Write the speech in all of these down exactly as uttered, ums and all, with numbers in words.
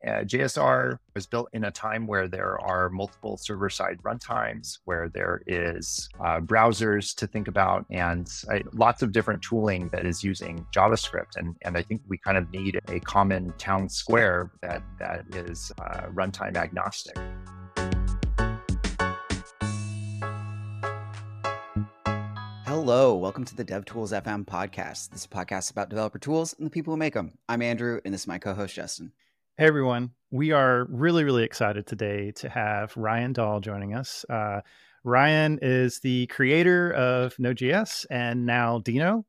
uh, J S R was built in a time where there are multiple server-side runtimes, where there is uh, browsers to think about, and uh, lots of different tooling that is using JavaScript. And, and I think we kind of need a common town square that, that is uh, runtime agnostic. Hello, welcome to the DevTools F M podcast. This is a podcast about developer tools and the people who make them. I'm Andrew, and this is my co-host, Justin. Hey, everyone. We are really, really excited today to have Ryan Dahl joining us. Uh, Ryan is the creator of Node.js and now Deno.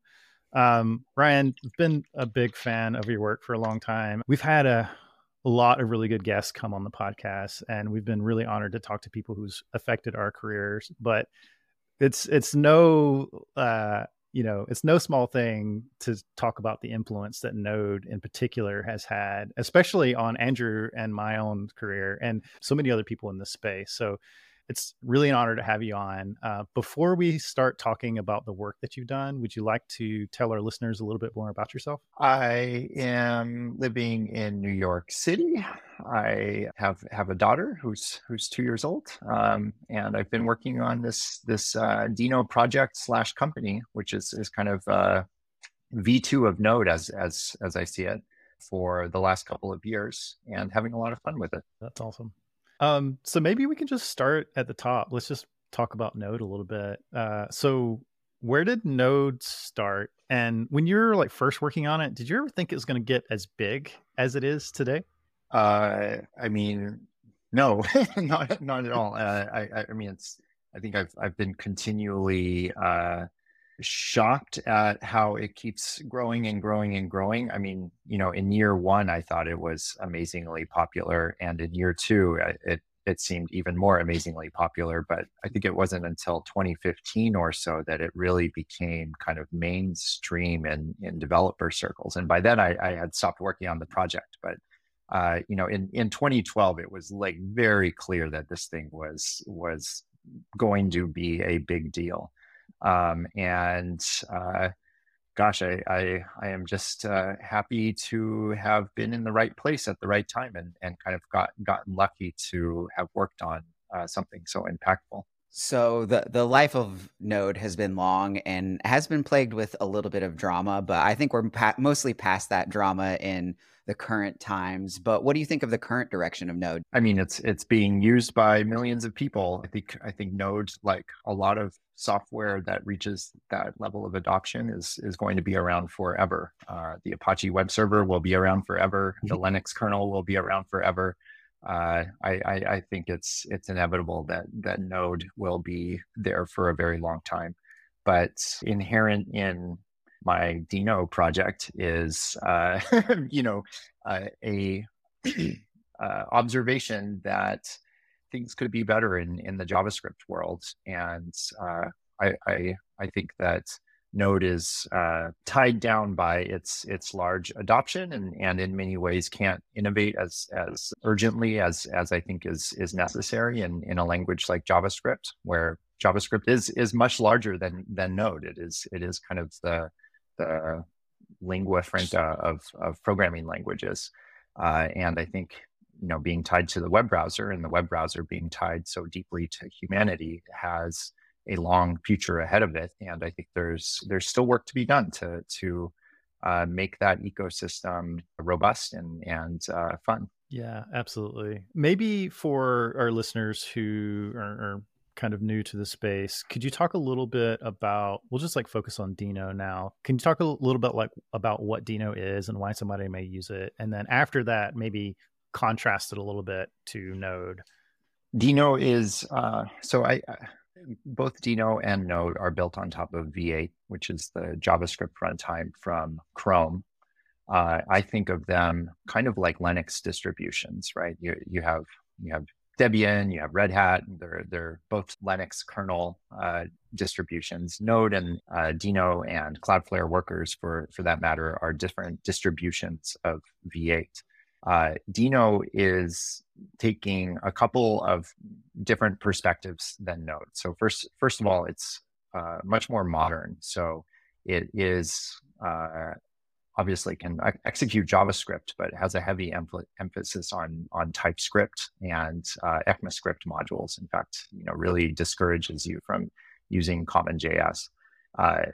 Um, Ryan, I've been a big fan of your work for a long time. We've had a, a lot of really good guests come on the podcast, and we've been really honored to talk to people who's affected our careers. But it's it's no uh, you know it's no small thing to talk about the influence that Node in particular has had, especially on Andrew and my own career, and so many other people in this space. So it's really an honor to have you on. Uh, before we start talking about the work that you've done, would you like to tell our listeners a little bit more about yourself? I am living in New York City. I have have a daughter who's who's two years old, um, and I've been working on this this uh, Deno project slash company, which is is kind of uh, V two of Node as as as I see it, for the last couple of years, and having a lot of fun with it. That's awesome. Um, so maybe we can just start at the top. Let's just talk about Node a little bit. Uh, so where did Node start? And when you were like first working on it, did you ever think it was going to get as big as it is today? Uh, I mean, no, not not at all. Uh, I I mean, it's. I think I've I've been continually uh, shocked at how it keeps growing and growing and growing. I mean, you know, in year one, I thought it was amazingly popular, and in year two, it it seemed even more amazingly popular. But I think it wasn't until twenty fifteen or so that it really became kind of mainstream in in developer circles. And by then, I, I had stopped working on the project. But uh, you know, in in twenty twelve, it was like very clear that this thing was was going to be a big deal. Um, and uh, gosh, I, I I am just uh, happy to have been in the right place at the right time, and and kind of got gotten lucky to have worked on uh, something so impactful. So the the life of Node has been long and has been plagued with a little bit of drama, but I think we're pa- mostly past that drama in the current times. But what do you think of the current direction of Node? I mean, it's it's being used by millions of people. I think I think Node, like a lot of software that reaches that level of adoption, is is going to be around forever. Uh, the Apache web server will be around forever. The Linux kernel will be around forever. Uh, I, I, I think it's it's inevitable that that Node will be there for a very long time. But inherent in my Deno project is, uh, you know, uh, a uh, observation that things could be better in in the JavaScript world, and uh, I, I I think that Node is uh, tied down by its its large adoption, and and in many ways can't innovate as as urgently as as I think is is necessary in in a language like JavaScript, where JavaScript is is much larger than than Node. It is it is kind of the the lingua franca of of programming languages, uh, and I think, you know, being tied to the web browser, and the web browser being tied so deeply to humanity, has a long future ahead of it. And I think there's there's still work to be done to to uh, make that ecosystem robust and and uh, fun. Yeah, absolutely. Maybe for our listeners who are, are kind of new to the space, could you talk a little bit about, we'll just like focus on Deno now. Can you talk a little bit like about what Deno is and why somebody may use it? And then after that, maybe contrast it a little bit to Node. Deno is, uh, so I, both Deno and Node are built on top of V eight, which is the JavaScript runtime from Chrome. Uh, I think of them kind of like Linux distributions, right? You you have you have Debian, you have Red Hat. They're they're both Linux kernel uh, distributions. Node and uh, Deno and Cloudflare Workers, for for that matter, are different distributions of V eight. Uh, Deno is taking a couple of different perspectives than Node. So first, first of all, it's uh, much more modern. So it is uh, obviously can execute JavaScript, but has a heavy em emphasis on on TypeScript and uh, ECMAScript modules. In fact, you know, really discourages you from using Common J S. Uh,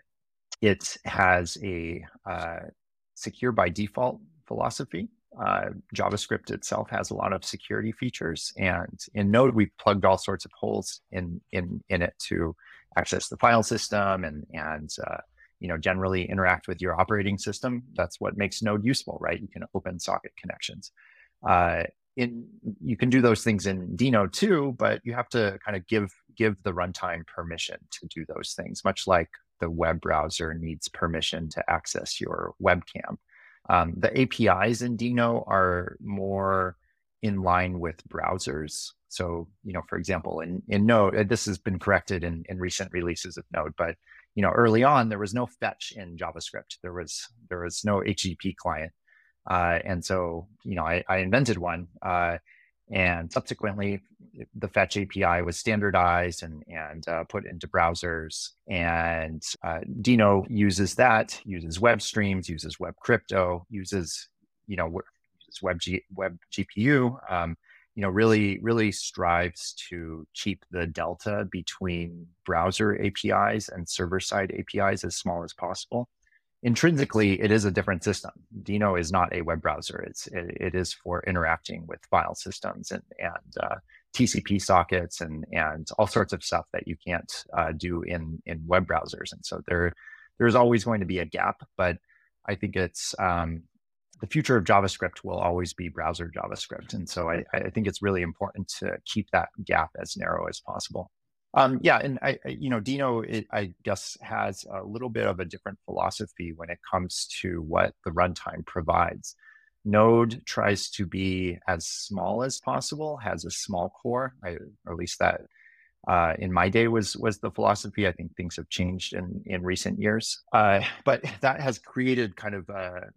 it has a uh, secure by default philosophy. Uh, JavaScript itself has a lot of security features, and in Node we've plugged all sorts of holes in in in it to access the file system and and uh, you know, generally interact with your operating system. That's what makes Node useful, right? You can open socket connections. Uh, in you can do those things in deno too, but you have to kind of give give the runtime permission to do those things, much like the web browser needs permission to access your webcam. Um, the A P Is in Deno are more in line with browsers. So, you know, for example, in, in Node, this has been corrected in, in recent releases of Node, but, you know, early on, there was no fetch in JavaScript. There was, there was no H T T P client. Uh, and so, you know, I, I invented one. Uh, and subsequently, the fetch A P I was standardized and, and uh, put into browsers. And uh, Deno uses that, uses web streams, uses web crypto, uses, you know, uses web, G, web G P U, um, you know, really, really strives to keep the delta between browser A P Is and server-side A P Is as small as possible. Intrinsically, it is a different system. Deno is not a web browser. It's it, it is for interacting with file systems and and uh, T C P sockets and and all sorts of stuff that you can't uh, do in in web browsers. And so there there's always going to be a gap. But I think it's um, the future of JavaScript will always be browser JavaScript. And so I, I think it's really important to keep that gap as narrow as possible. Um, yeah, and I, I, you know, Deno, it, I guess, has a little bit of a different philosophy when it comes to what the runtime provides. Node tries to be as small as possible, has a small core, I, or at least that uh, in my day was was the philosophy. I think things have changed in in recent years, uh, but that has created kind of a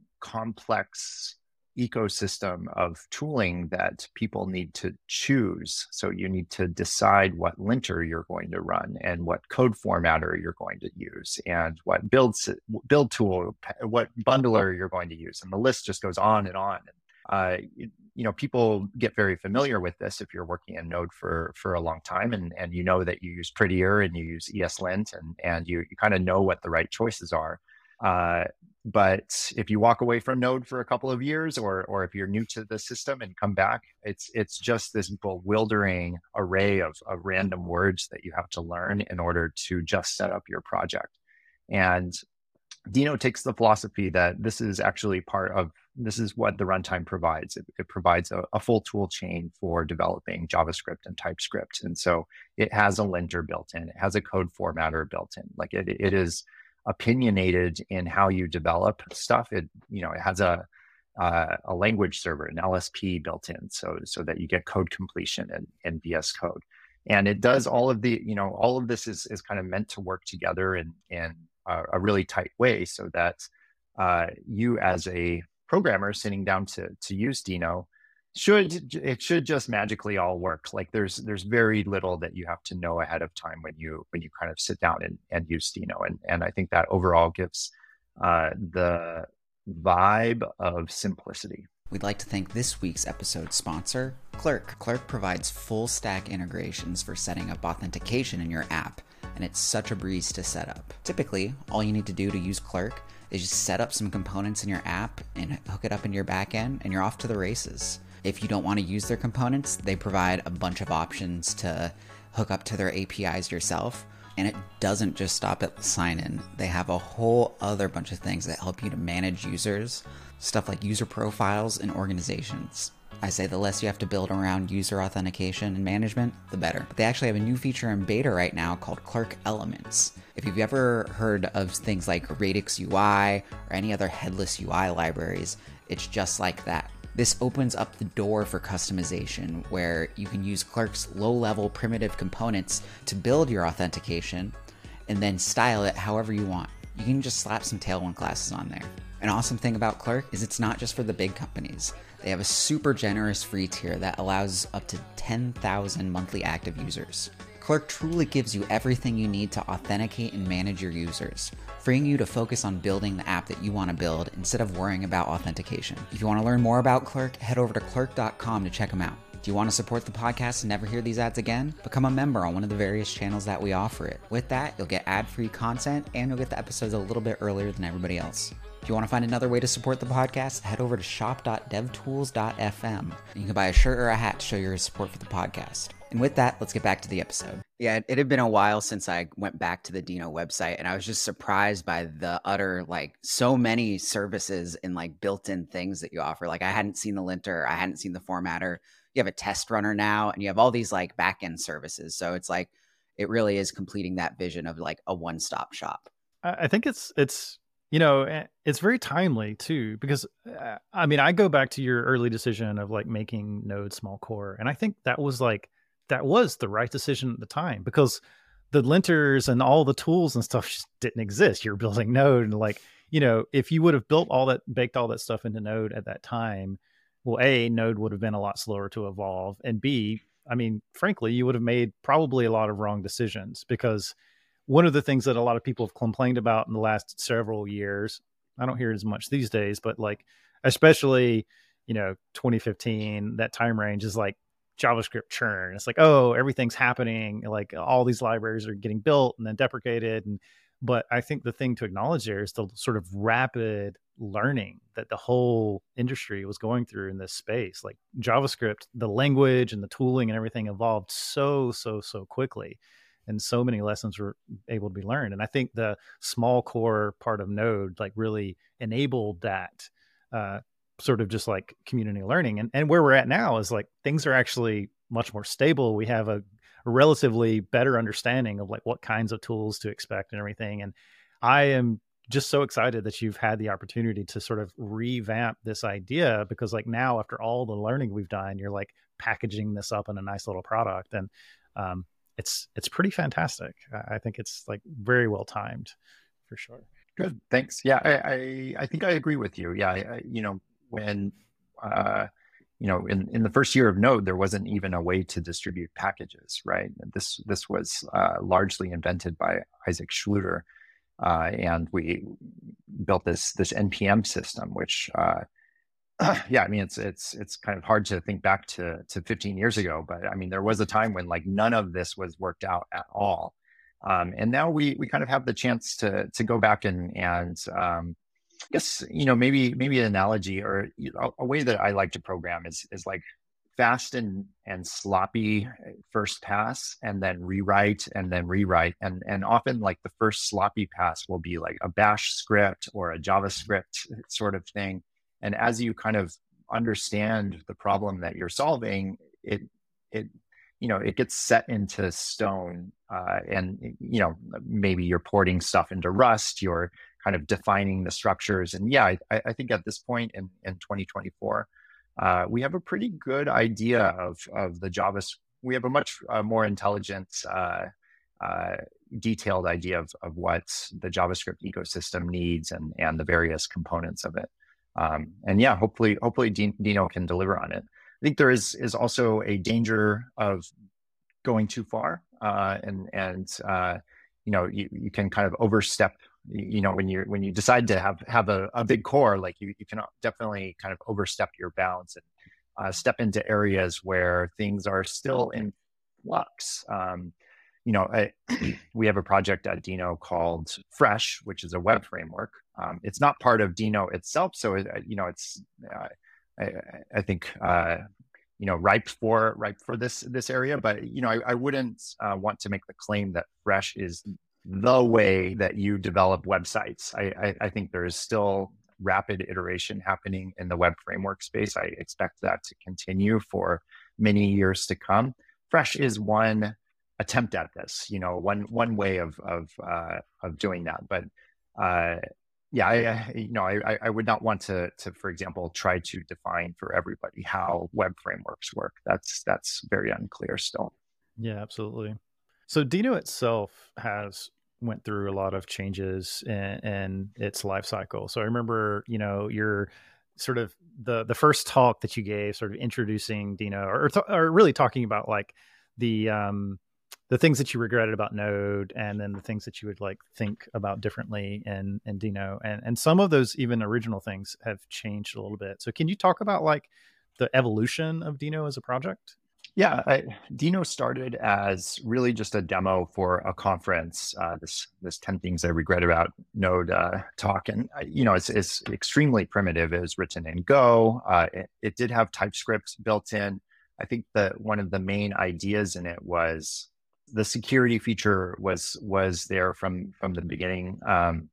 complex ecosystem of tooling that people need to choose. So you need to decide what linter you're going to run and what code formatter you're going to use and what build, build tool, what bundler you're going to use. And the list just goes on and on. Uh, you, you know, people get very familiar with this if you're working in Node for, for a long time and, and you know that you use Prettier and you use ESLint and, and you, you kind of know what the right choices are. Uh, but if you walk away from Node for a couple of years, or or if you're new to the system and come back, it's it's just this bewildering array of, of random words that you have to learn in order to just set up your project. And Deno takes the philosophy that this is actually part of, this is what the runtime provides. It, it provides a, a full tool chain for developing JavaScript and TypeScript. And so it has a linter built in, it has a code formatter built in. Like it, it is opinionated in how you develop stuff. It, you know, it has a uh, a language server, an L S P built in, so so that you get code completion in, in V S Code. And it does all of the, you know, all of this is is kind of meant to work together in in a, a really tight way, so that uh, you as a programmer sitting down to to use Deno, should it should just magically all work. Like there's there's very little that you have to know ahead of time when you when you kind of sit down and, and use Deno. And and I think that overall gives uh, the vibe of simplicity. We'd like to thank this week's episode sponsor, Clerk. Clerk provides full stack integrations for setting up authentication in your app, and it's such a breeze to set up. Typically, all you need to do to use Clerk is just set up some components in your app and hook it up in your backend, and you're off to the races. If you don't want to use their components, they provide a bunch of options to hook up to their A P Is yourself. And it doesn't just stop at sign-in. They have a whole other bunch of things that help you to manage users, stuff like user profiles and organizations. I say the less you have to build around user authentication and management, the better. But they actually have a new feature in beta right now called Clerk Elements. If you've ever heard of things like Radix U I or any other headless U I libraries, it's just like that. This opens up the door for customization, where you can use Clerk's low-level primitive components to build your authentication and then style it however you want. You can just slap some Tailwind classes on there. An awesome thing about Clerk is it's not just for the big companies. They have a super generous free tier that allows up to ten thousand monthly active users. Clerk truly gives you everything you need to authenticate and manage your users, freeing you to focus on building the app that you want to build instead of worrying about authentication. If you want to learn more about Clerk, head over to clerk dot com to check them out. Do you want to support the podcast and never hear these ads again? Become a member on one of the various channels that we offer it. With that, you'll get ad-free content and you'll get the episodes a little bit earlier than everybody else. If you want to find another way to support the podcast, head over to shop dot dev tools dot f m. You can buy a shirt or a hat to show your support for the podcast. And with that, let's get back to the episode. Yeah, it had been a while since I went back to the Dino website, and I was just surprised by the utter, like, so many services and like built-in things that you offer. Like, I hadn't seen the linter, I hadn't seen the formatter. You have a test runner now, and you have all these like back-end services. So it's like, it really is completing that vision of like a one-stop shop. I think it's, it's, you know, it's very timely too, because uh, I mean, I go back to your early decision of like making Node small core. And I think that was like, that was the right decision at the time, because the linters and all the tools and stuff just didn't exist. You're building Node, and like, you know, if you would have built all that, baked all that stuff into Node at that time, well, A, Node would have been a lot slower to evolve. And B, I mean, frankly, you would have made probably a lot of wrong decisions, because one of the things that a lot of people have complained about in the last several years, I don't hear it as much these days, but like, especially, you know, twenty fifteen, that time range is like JavaScript churn. It's like, oh, everything's happening. Like all these libraries are getting built and then deprecated. And, but I think the thing to acknowledge there is the sort of rapid learning that the whole industry was going through in this space. Like JavaScript, the language and the tooling and everything evolved so, so, so quickly. And so many lessons were able to be learned. And I think the small core part of Node like really enabled that uh, sort of just like community learning. And, and where we're at now is like things are actually much more stable. We have a, a relatively better understanding of like what kinds of tools to expect and everything. And I am just so excited that you've had the opportunity to sort of revamp this idea, because like now after all the learning we've done, you're like packaging this up in a nice little product. And um, it's, it's pretty fantastic. I think it's like very well timed for sure. Good. Thanks. Yeah, I, I, I think I agree with you. Yeah. I, I, you know, when, uh, you know, in, in the first year of Node, there wasn't even a way to distribute packages, right? This, this was uh, largely invented by Isaac Schluter. Uh, and we built this, this N P M system, which, uh, yeah, I mean, it's, it's, it's kind of hard to think back to, to fifteen years ago, but I mean, there was a time when like none of this was worked out at all. Um, and now we, we kind of have the chance to, to go back and, and, um, I guess, you know, maybe, maybe an analogy or a, a way that I like to program is, is like fast and, and sloppy first pass, and then rewrite and then rewrite. And, and often like the first sloppy pass will be like a bash script or a JavaScript sort of thing. And as you kind of understand the problem that you're solving, it, it, you know, it gets set into stone, uh, and, you know, maybe you're porting stuff into Rust, you're kind of defining the structures. And yeah, I, I think at this point in, in twenty twenty-four, uh, we have a pretty good idea of, of the JavaScript. We have a much uh, more intelligent, uh, uh, detailed idea of, of what the JavaScript ecosystem needs and, and the various components of it. Um, and yeah, hopefully, hopefully Dino can deliver on it. I think there is is also a danger of going too far, uh, and and uh, you know you, you can kind of overstep. You know when you when you decide to have have a, a big core, like you you can definitely kind of overstep your bounds and uh, step into areas where things are still in flux. Um, you know, I, we have a project at Dino called Fresh, which is a web framework. Um, it's not part of Dino itself, so it, you know it's. Uh, I, I think uh, you know ripe for ripe for this this area, but you know I, I wouldn't uh, want to make the claim that Fresh is the way that you develop websites. I, I, I think there is still rapid iteration happening in the web framework space. I expect that to continue for many years to come. Fresh is one attempt at this, you know, one one way of of uh, of doing that, but. Uh, Yeah, I, I, you know, I, I would not want to, to, for example, try to define for everybody how web frameworks work. That's that's very unclear still. Yeah, absolutely. So Dino itself has went through a lot of changes in, in its life cycle. So I remember, you know, your sort of the the first talk that you gave, sort of introducing Dino, or or really talking about like the um, the things that you regretted about Node, and then the things that you would like think about differently in in Dino, and and some of those even original things have changed a little bit. So can you talk about like the evolution of Dino as a project? Yeah, I, Dino started as really just a demo for a conference. Uh, this this ten things I regret about Node uh, talk, and uh, you know, it's it's extremely primitive. It was written in Go. Uh, it, it did have TypeScript built in. I think that one of the main ideas in it was the security feature was was there from from the beginning. Um,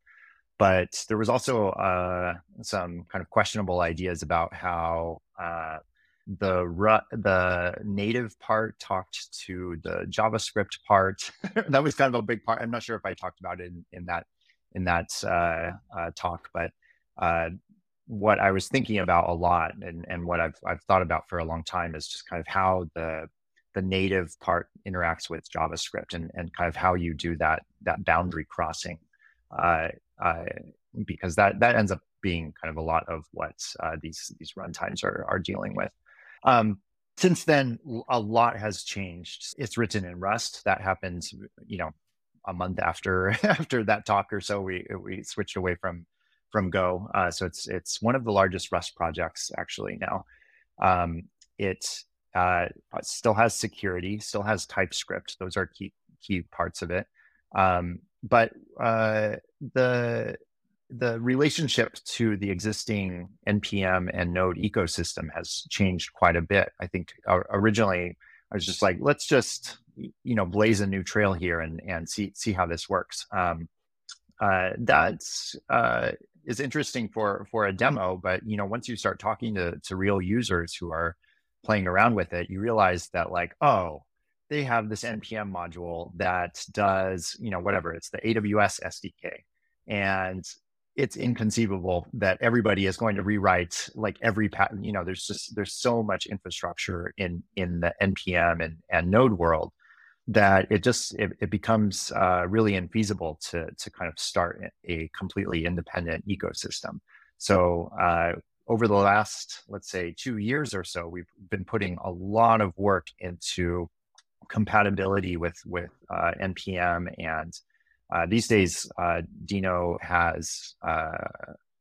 but there was also uh, some kind of questionable ideas about how uh, the ru- the native part talked to the JavaScript part. That was kind of a big part. I'm not sure if I talked about it in, in that in that uh, uh, talk, but uh, what I was thinking about a lot, and, and what I've I've thought about for a long time, is just kind of how the the native part interacts with JavaScript, and, and kind of how you do that that boundary crossing, uh, uh, because that that ends up being kind of a lot of what uh, these these runtimes are are dealing with. Um, since then, a lot has changed. It's written in Rust. That happened, you know, a month after after that talk or so. We we switched away from from Go. Uh, so it's it's one of the largest Rust projects actually now. Um, it uh, still has security, still has TypeScript. Those are key key parts of it. Um, but uh, the the relationship to the existing N P M and Node ecosystem has changed quite a bit. I think uh, originally I was just like, let's just, you know, blaze a new trail here and and see see how this works. Um, uh, that's uh, is interesting for for a demo, but you know, once you start talking to to real users who are playing around with it, you realize that like, oh, they have this N P M module that does, you know, whatever, it's the A W S S D K, and it's inconceivable that everybody is going to rewrite like every pattern. You know, there's just there's so much infrastructure in in the N P M and and Node world that it just it, it becomes uh, really infeasible to to kind of start a completely independent ecosystem. So uh, over the last, let's say, two years or so, we've been putting a lot of work into compatibility with with uh, N P M, and uh, these days uh, Dino has uh,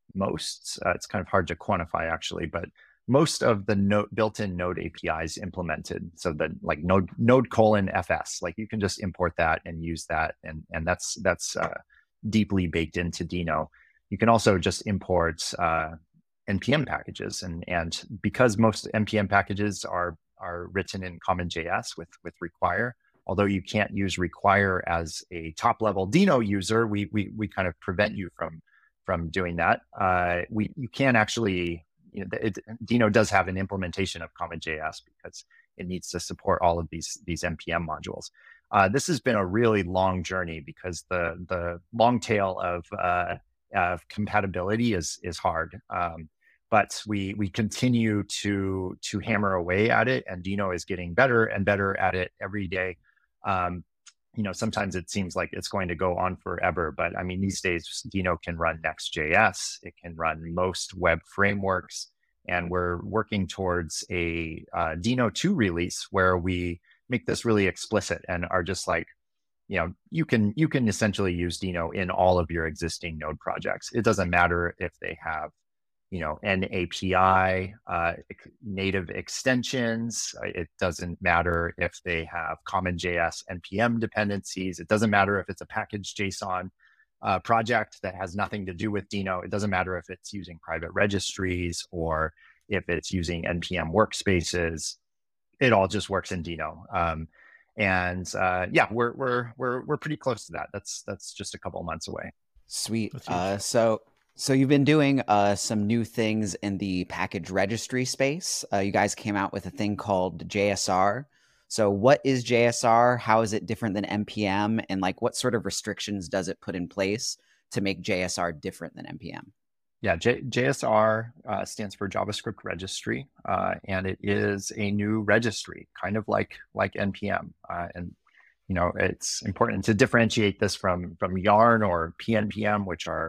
most. Uh, it's kind of hard to quantify actually, but most of the node, built-in Node A P Is implemented. So that like Node Node colon F S, like you can just import that and use that, and and that's that's uh, deeply baked into Dino. You can also just import uh, N P M packages, and and because most N P M packages are are written in CommonJS with with require. Although you can't use require as a top level Dino user, we we we kind of prevent you from from doing that. Uh, we you can actually, you know, it, Dino does have an implementation of CommonJS because it needs to support all of these these N P M modules. Uh, this has been a really long journey because the the long tail of uh, of compatibility is is hard. Um, But we we continue to to hammer away at it, and Dino is getting better and better at it every day. Um, you know, sometimes it seems like it's going to go on forever, but I mean, these days Dino can run Next.js, it can run most web frameworks, and we're working towards a uh, Dino two release where we make this really explicit and are just like, you know, you can you can essentially use Dino in all of your existing Node projects. It doesn't matter if they have, you know, N A P I, uh, native extensions. It doesn't matter if they have CommonJS N P M dependencies. It doesn't matter if it's a package JSON uh, project that has nothing to do with Dino. It doesn't matter if it's using private registries or if it's using N P M workspaces. It all just works in Dino. Um, and uh, yeah, we're we're we're we're pretty close to that. That's that's just a couple of months away. Sweet. Uh, so. So you've been doing uh, some new things in the package registry space. Uh, you guys came out with a thing called J S R. So what is J S R? How is it different than N P M? And like, what sort of restrictions does it put in place to make J S R different than N P M? Yeah, J JSR uh, stands for JavaScript Registry, uh, and it is a new registry, kind of like like N P M. Uh, and you know, it's important to differentiate this from from Yarn or P N P M, which are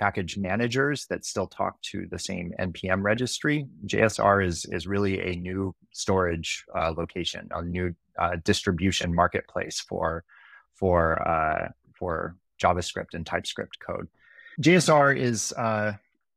package managers that still talk to the same N P M registry. J S R is, is really a new storage uh, location, a new uh, distribution marketplace for, for, uh, for JavaScript and TypeScript code. J S R is, uh,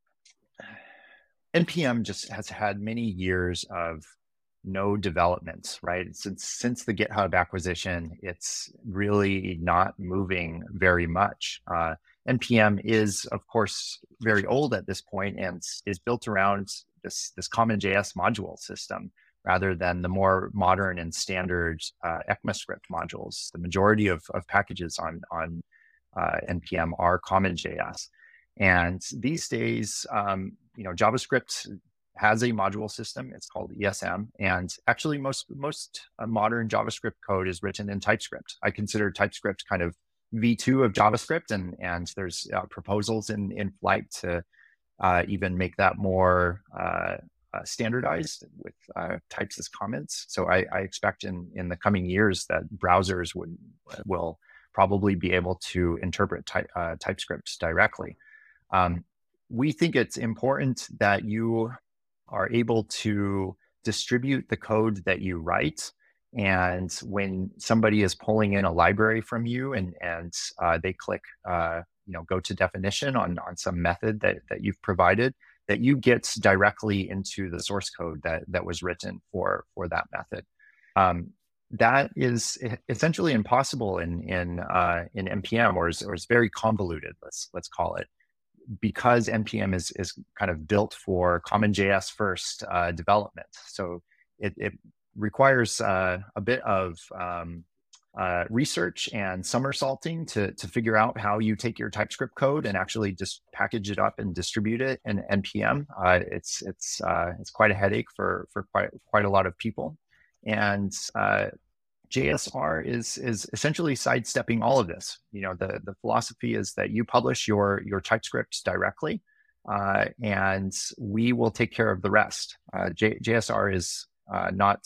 N P M just has had many years of no development, right? Since, since the GitHub acquisition, it's really not moving very much. Uh, N P M is, of course, very old at this point and is built around this, this common J S module system rather than the more modern and standard uh, ECMAScript modules. The majority of, of packages on, on uh, N P M are common J S. And these days, um, you know, JavaScript has a module system. It's called E S M. And actually, most, most uh, modern JavaScript code is written in TypeScript. I consider TypeScript kind of V two of JavaScript, and and there's uh, proposals in in flight to uh, even make that more uh, uh, standardized with uh, types as comments. So I, I expect in in the coming years that browsers would will probably be able to interpret ty uh, TypeScript directly. Um, we think it's important that you are able to distribute the code that you write. And when somebody is pulling in a library from you and, and uh, they click, uh, you know, go to definition on, on some method that, that you've provided, that you get directly into the source code that, that was written for, for that method. Um, that is essentially impossible in, in, uh, in N P M, or is, or is very convoluted, let's, let's call it, because N P M is, is kind of built for common J S first uh, development. So it, it requires uh, a bit of um, uh, research and somersaulting to, to figure out how you take your TypeScript code and actually just package it up and distribute it in N P M. Uh, it's it's uh, it's quite a headache for for quite quite a lot of people, and uh, J S R is is essentially sidestepping all of this. You know, the the philosophy is that you publish your your TypeScript directly, uh, and we will take care of the rest. Uh, J, JSR is uh, not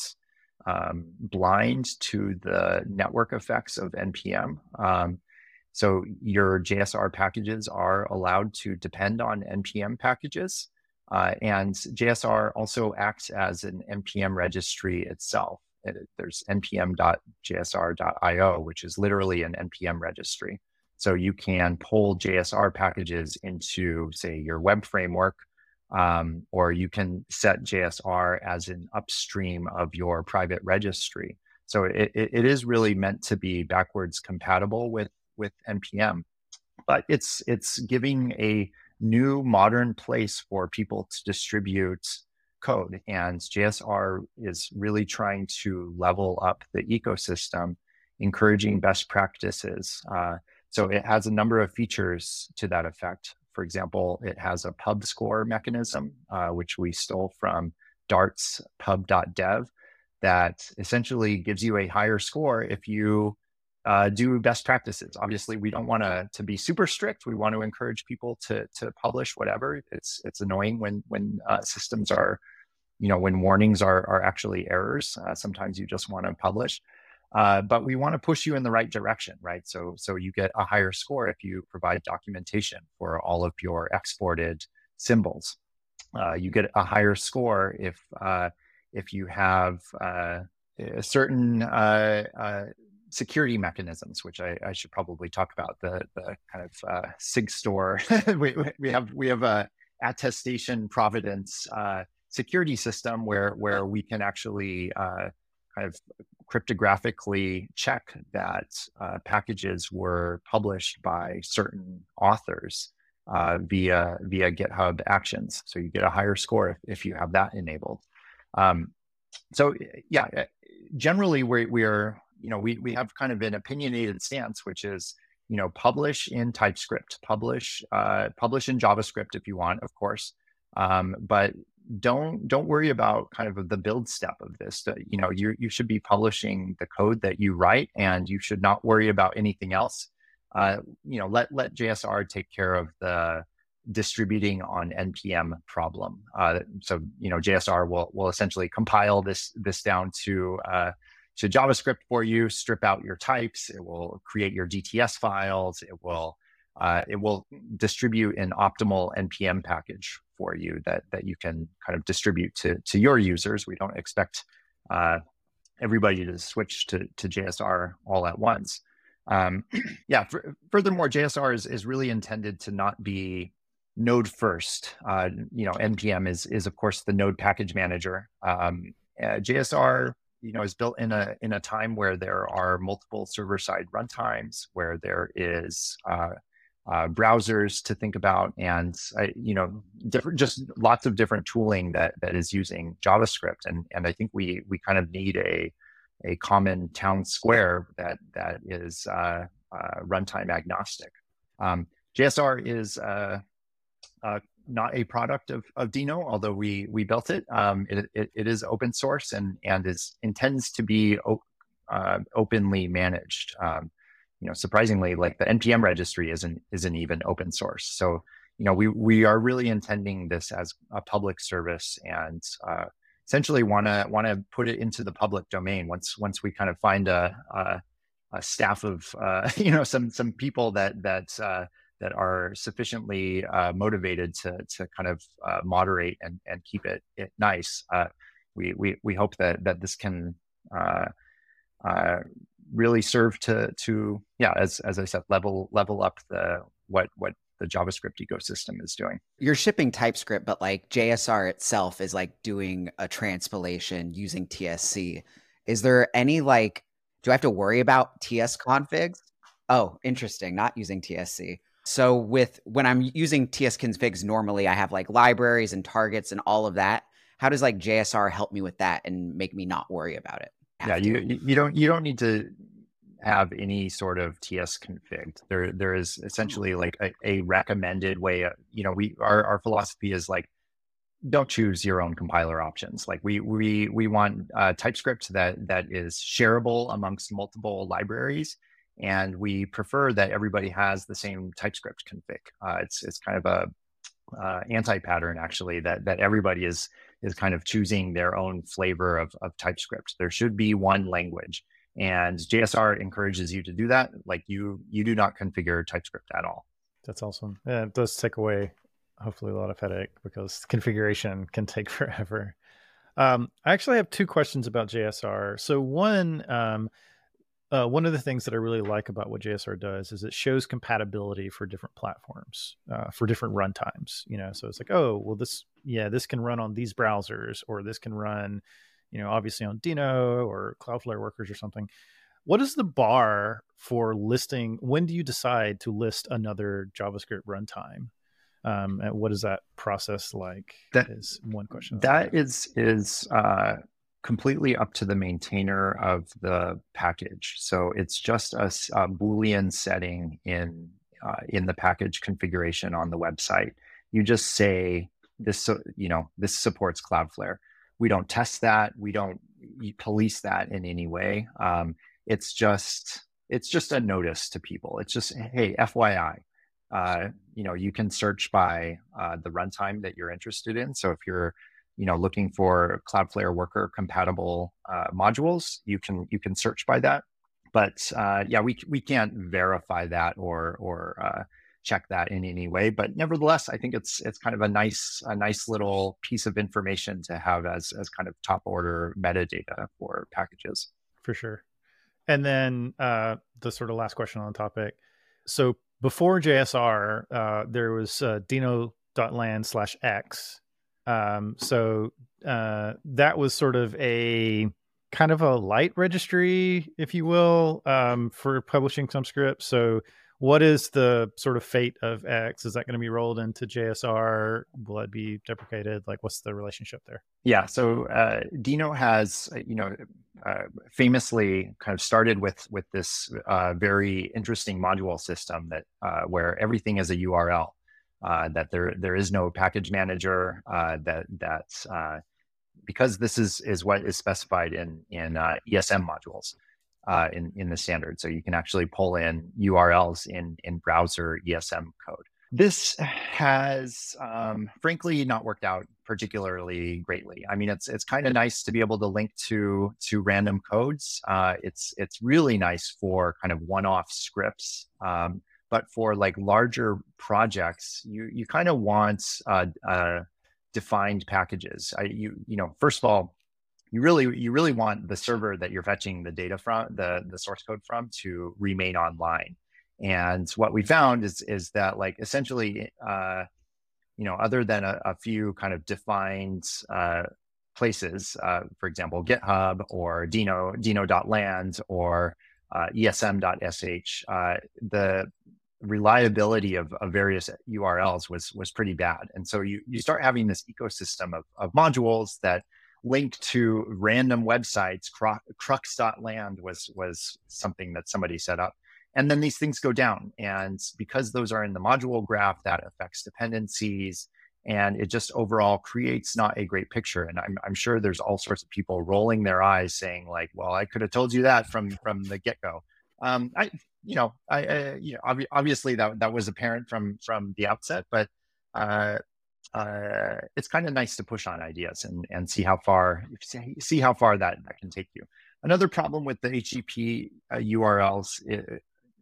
um, blind to the network effects of N P M. Um, so your J S R packages are allowed to depend on N P M packages, uh, and J S R also acts as an N P M registry itself. There's N P M dot J S R dot I O, which is literally an N P M registry. So you can pull J S R packages into, say, your web framework, um, or you can set J S R as an upstream of your private registry. So it, it is really meant to be backwards compatible with, with N P M, but it's, it's giving a new modern place for people to distribute code. And J S R is really trying to level up the ecosystem, encouraging best practices. Uh, so it has a number of features to that effect. For example, it has a pub score mechanism, uh, which we stole from Dart's pub dot dev, that essentially gives you a higher score if you uh, do best practices. Obviously, we don't want to to be super strict. We want to encourage people to to publish whatever. It's it's annoying when when uh, systems are, you know, when warnings are are actually errors. Uh, sometimes you just want to publish, uh, but we want to push you in the right direction, right? So so you get a higher score if you provide documentation for all of your exported symbols. Uh, you get a higher score if uh, if you have uh, a certain uh, uh, security mechanisms, which I, I should probably talk about. The the kind of uh, SigStore. we we have we have a attestation providence uh, security system where where we can actually uh, kind of cryptographically check that uh, packages were published by certain authors uh, via via GitHub Actions. So you get a higher score if, if you have that enabled. Um, so yeah, generally we we are. You know, we, we have kind of an opinionated stance, which is, you know, publish in TypeScript, publish, uh, publish in JavaScript if you want, of course. Um, but don't, don't worry about kind of the build step of this. You know, you, you should be publishing the code that you write, and you should not worry about anything else. Uh, you know, let, let J S R take care of the distributing on N P M problem. Uh, so, you know, J S R will, will essentially compile this, this down to, uh, to JavaScript for you, strip out your types. It will create your D T S files. It will uh, it will distribute an optimal N P M package for you that that you can kind of distribute to to your users. We don't expect uh, everybody to switch to to J S R all at once. Um, yeah. For, furthermore, J S R is is really intended to not be node first. Uh, you know, N P M is is of course the node package manager. Um, uh, J S R, you know, is built in a in a time where there are multiple server side runtimes, where there is uh, uh, browsers to think about, and uh, you know, different, just lots of different tooling that that is using JavaScript, and and I think we we kind of need a a common town square that that is uh, uh, runtime agnostic. Um, J S R is uh, uh, not a product of, of Dino, although we we built it. Um, it, it. It is open source and and is intends to be op uh, openly managed. Um, you know, surprisingly, like the N P M registry isn't isn't even open source. So you know, we we are really intending this as a public service, and uh, essentially want to want to put it into the public domain once once we kind of find a a, a staff of uh, you know some some people that that uh, that are sufficiently uh, motivated to to kind of uh, moderate and and keep it, it nice. Uh, we we we hope that that this can uh, uh, really serve to to yeah, as as I said, level level up the what what the JavaScript ecosystem is doing. You're shipping TypeScript, but like J S R itself is like doing a transpilation using T S C. Is there any like, do I have to worry about T S configs? Oh, interesting. Not using T S C. So with when I'm using T S configs, normally I have like libraries and targets and all of that. How does like J S R help me with that and make me not worry about it? Yeah, you you don't you don't need to have any sort of T S config. There there is essentially like a, a recommended way. Of, you know, we our our philosophy is like, don't choose your own compiler options. Like we we we want uh, TypeScript that that is shareable amongst multiple libraries. And we prefer that everybody has the same TypeScript config. Uh, it's it's kind of a uh, anti-pattern actually, that that everybody is is kind of choosing their own flavor of of TypeScript. There should be one language, and J S R encourages you to do that. Like you you do not configure TypeScript at all. That's awesome. Yeah, it does take away hopefully a lot of headache, because configuration can take forever. Um, I actually have two questions about J S R. So one. Um, Uh, one of the things that I really like about what J S R does is it shows compatibility for different platforms, uh, for different runtimes. You know, so it's like, oh, well, this, yeah, this can run on these browsers, or this can run, you know, obviously on Dino or Cloudflare Workers or something. What is the bar for listing? When do you decide to list another JavaScript runtime? Um, and what is that process like? That is one question. That is is. Uh... completely up to the maintainer of the package. So it's just a, a Boolean setting in uh, in the package configuration on the website. You just say this, you know, this supports Cloudflare. We don't test that. We don't police that in any way. Um, it's just it's just a notice to people. It's just, hey, F Y I. Uh, you know, you can search by uh, the runtime that you're interested in. So if you're you know, looking for Cloudflare Worker compatible uh, modules, you can you can search by that. But uh, yeah, we we can't verify that or or uh, check that in any way. But nevertheless, I think it's it's kind of a nice a nice little piece of information to have as as kind of top order metadata for packages. For sure. And then uh, the sort of last question on the topic. So before J S R, uh, there was uh, dino.land slash x. Um, so uh, that was sort of a kind of a light registry, if you will, um, for publishing some scripts. So what is the sort of fate of X? Is that going to be rolled into J S R? Will it be deprecated? Like, what's the relationship there? Yeah, so uh, Dino has, you know, uh, famously kind of started with with this uh, very interesting module system that uh, where everything is a U R L. Uh, that there there is no package manager, uh, that that uh, because this is is what is specified in in uh, E S M modules uh, in in the standard. So you can actually pull in U R Ls in in browser E S M code. This has um, frankly not worked out particularly greatly. I mean, it's it's kind of nice to be able to link to to random codes. Uh, it's it's really nice for kind of one-off scripts. Um, But for like larger projects, you you kind of want uh, uh, defined packages. I, you you know, first of all, you really you really want the server that you're fetching the data from, the the source code from, to remain online. And what we found is is that like essentially, uh, you know, other than a, a few kind of defined uh, places, uh, for example, GitHub or Dino Dino.land or uh, E S M.sh, uh, the reliability of, of various U R Ls was was pretty bad. And so you you start having this ecosystem of, of modules that link to random websites. Crux.land was was something that somebody set up. And then these things go down. And because those are in the module graph, that affects dependencies. And it just overall creates not a great picture. And I'm, I'm sure there's all sorts of people rolling their eyes saying like, well, I could have told you that from, from the get-go. Um, I, you know, I, I you know, ob- obviously that, that was apparent from, from the outset, but uh, uh, it's kind of nice to push on ideas and, and see how far, see how far that, that can take you. Another problem with the H T T P uh, U R Ls, it,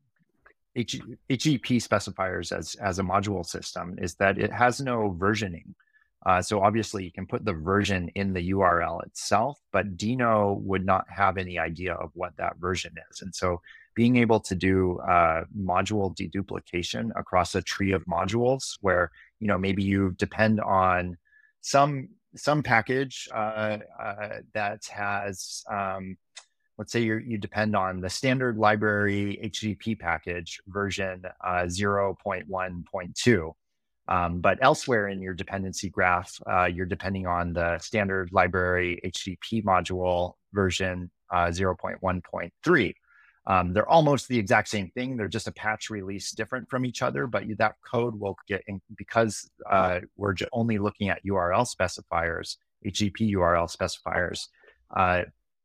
H T T P specifiers as, as a module system, is that it has no versioning. Uh, so obviously you can put the version in the U R L itself, but Dino would not have any idea of what that version is. And so being able to do uh, module deduplication across a tree of modules where, you know, maybe you depend on some, some package uh, uh, that has, um, let's say you you depend on the standard library H T T P package version uh, zero point one point two. Um, but elsewhere in your dependency graph, uh, you're depending on the standard library H T T P module version uh, zero point one point three. Um, they're almost the exact same thing. They're just a patch release different from each other, but you, that code will get in, because uh, we're only looking at U R L specifiers, H T T P U R L specifiers. Uh,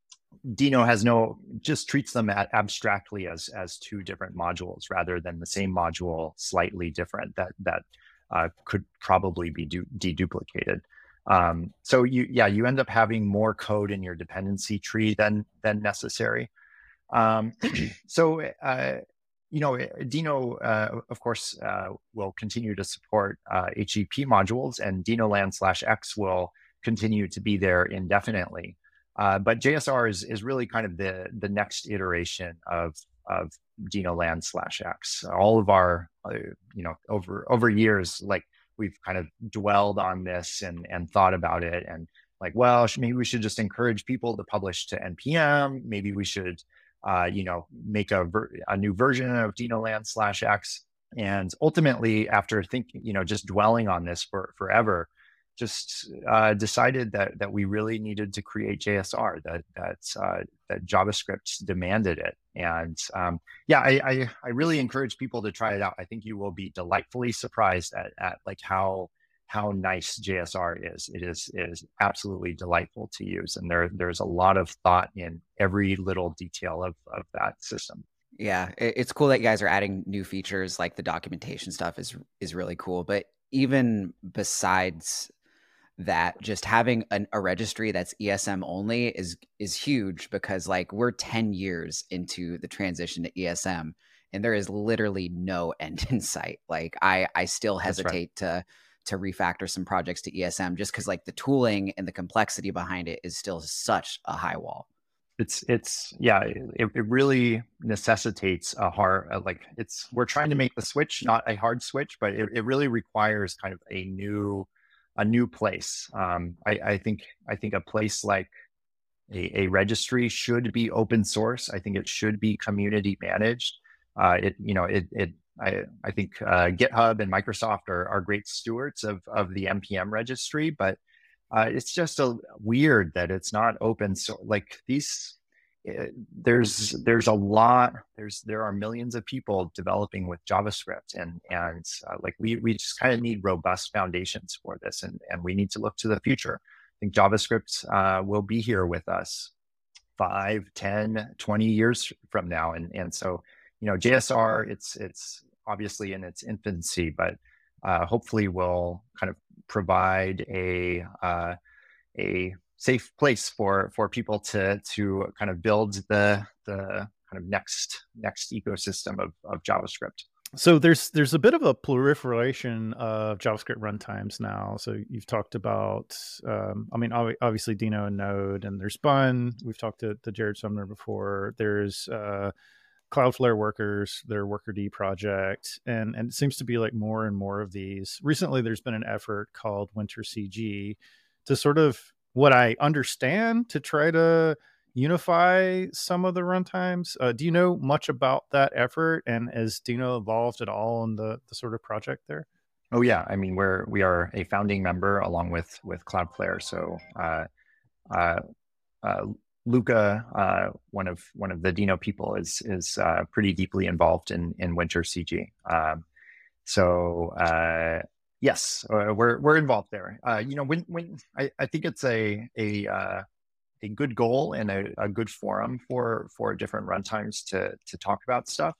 Dino has no, just treats them at abstractly as as two different modules rather than the same module slightly different that that uh, could probably be du- deduplicated. Um, so you yeah you end up having more code in your dependency tree than than necessary. Um, so uh, you know Dino uh, of course uh, will continue to support uh, H T T P modules, and DinoLand slash X will continue to be there indefinitely. Uh, but J S R is is really kind of the the next iteration of of DinoLand slash X. All of our uh, you know over over years, like we've kind of dwelled on this and and thought about it, and like, well, maybe we should just encourage people to publish to N P M. Maybe we should uh, you know make a ver- a new version of DinoLand slash X. And ultimately, after thinking, you know, just dwelling on this for forever, just uh, decided that that we really needed to create J S R, that that uh, that JavaScript demanded it. And um, yeah, I, I I really encourage people to try it out. I think you will be delightfully surprised at at like how how nice J S R is. It is it is absolutely delightful to use, and there there's a lot of thought in every little detail of of that system. Yeah, it's cool that you guys are adding new features, like the documentation stuff is is really cool. But even besides that, just having an, a registry that's E S M only is is huge, because like we're ten years into the transition to E S M and there is literally no end in sight. Like I I still hesitate right. to to refactor some projects to E S M just because like the tooling and the complexity behind it is still such a high wall. It's it's yeah, it, it really necessitates a hard like it's we're trying to make the switch not a hard switch, but it, it really requires kind of a new a new place. Um, I, I think I think a place like a, a registry should be open source. I think it should be community managed. Uh, it you know it it I I think uh, GitHub and Microsoft are are great stewards of of the N P M registry, but uh, it's just a weird that it's not open. So like these. It, there's there's a lot there's there are millions of people developing with JavaScript, and and uh, like we we just kind of need robust foundations for this, and and we need to look to the future. I think JavaScript uh, will be here with us five, ten, twenty years from now, and and so you know J S R it's it's obviously in its infancy, but uh, hopefully will kind of provide a uh, a safe place for for people to to kind of build the the kind of next next ecosystem of, of JavaScript. So there's there's a bit of a proliferation of JavaScript runtimes now. So you've talked about, um, I mean, obviously Dino and Node, and there's Bun. We've talked to, to Jared Sumner before. There's uh, Cloudflare Workers, their Workerd project, and and it seems to be like more and more of these. Recently, there's been an effort called WinterCG to sort of, what I understand, to try to unify some of the runtimes. Uh, do you know much about that effort, and has Dino evolved at all in the the sort of project there? Oh yeah, I mean we're we are a founding member along with with Cloudflare. So uh, uh, uh, Luca, uh, one of one of the Dino people, is is uh, pretty deeply involved in in WinterCG. Um, so uh, yes, uh, we're we're involved there. Uh, you know, when when I, I think it's a a uh, a good goal and a, a good forum for for different runtimes to to talk about stuff.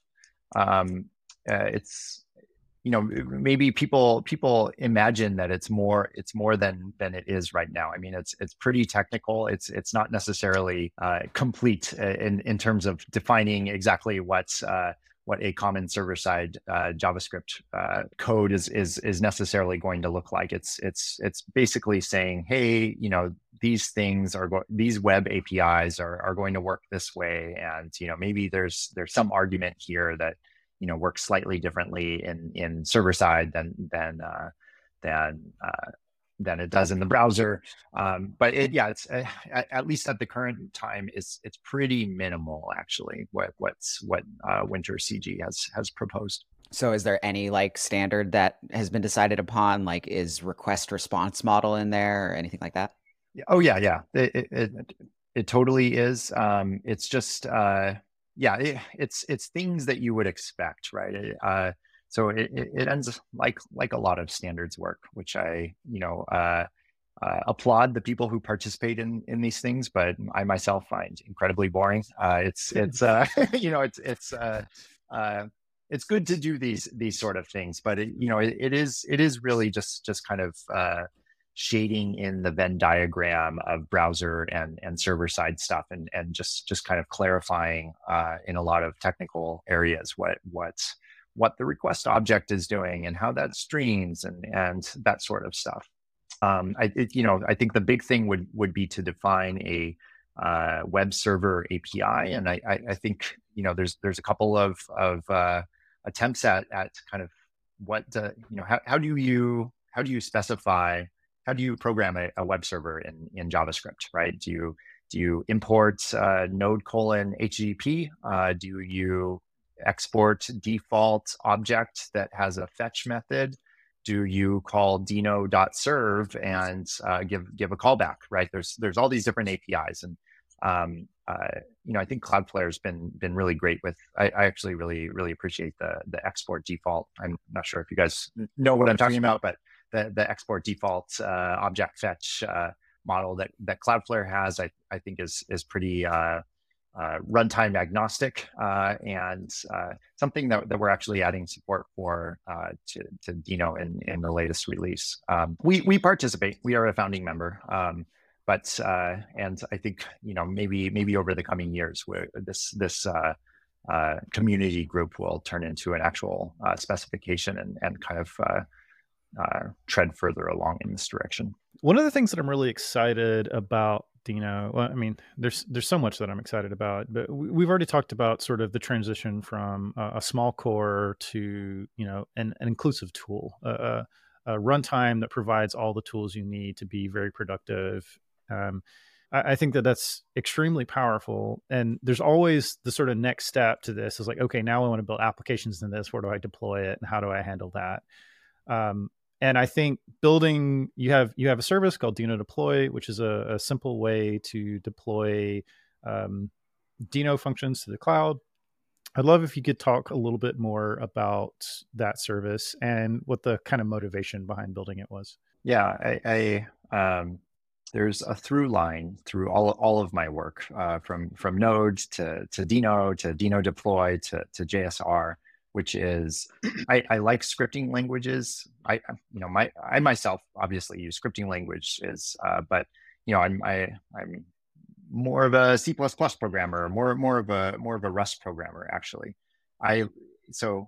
Um, uh, it's you know maybe people people imagine that it's more it's more than than it is right now. I mean, it's it's pretty technical. It's it's not necessarily uh, complete in in terms of defining exactly what's uh, what a common server-side uh, JavaScript uh, code is is is necessarily going to look like. It's it's it's basically saying, hey, you know, these things are go- these web A P Is are are going to work this way, and you know maybe there's there's some argument here that you know works slightly differently in in server side than than uh, than uh, than it does in the browser. Um, but it, yeah, it's uh, at, at least at the current time, it's it's pretty minimal actually. What what's what uh, WinterCG has has proposed. So is there any like standard that has been decided upon? Like, is request response model in there or anything like that? Oh yeah, yeah. It it, it, it totally is. Um, it's just uh, yeah, it, it's it's things that you would expect, right? It, uh, so it, it ends like like a lot of standards work, which I you know uh, uh, applaud the people who participate in in these things, but I myself find incredibly boring. Uh, it's it's uh, you know it's it's uh, uh, it's good to do these these sort of things, but it, you know it, it is it is really just just kind of uh, shading in the Venn diagram of browser and and server side stuff, and and just just kind of clarifying uh, in a lot of technical areas what what's what the request object is doing and how that streams and and that sort of stuff. Um, I it, you know I think the big thing would would be to define a uh, web server A P I, and I, I I think you know there's there's a couple of of uh, attempts at at kind of what uh, you know how how do you how do you specify how do you program a, a web server in, in JavaScript, right? Do you do you import uh, node colon H T T P? Uh, do you export default object that has a fetch method? Do you call dino.serve and uh, give give a callback, right? There's there's all these different A P Is, and um, uh, you know I think Cloudflare has been been really great with. I, I actually really really appreciate the the export default. I'm not sure if you guys know what I'm talking about, but the the export default uh, object fetch uh, model that that Cloudflare has, I I think is is pretty uh, uh, runtime agnostic uh, and uh, something that, that we're actually adding support for uh, to to Dino in in the latest release. Um, we we participate. We are a founding member. Um, but uh, and I think you know maybe maybe over the coming years, where this this uh, uh, community group will turn into an actual uh, specification and and kind of uh, Uh, tread further along in this direction. One of the things that I'm really excited about Dino, well, I mean, there's there's so much that I'm excited about, but we, we've already talked about sort of the transition from a, a small core to you know an, an inclusive tool, a, a runtime that provides all the tools you need to be very productive. Um, I, I think that that's extremely powerful, and there's always the sort of next step to this is like, okay, now I want to build applications in this. Where do I deploy it, and how do I handle that? Um, And I think building, you have you have a service called Dino Deploy, which is a, a simple way to deploy um, Dino functions to the cloud. I'd love if you could talk a little bit more about that service and what the kind of motivation behind building it was. Yeah, I, I um, there's a through line through all all of my work, uh, from from Node to to Dino to Dino Deploy to to J S R, which is I, I like scripting languages. I you know my I myself obviously use scripting languages, uh, but you know I'm I I'm more of a C plus plus programmer, more more of a more of a Rust programmer actually. I so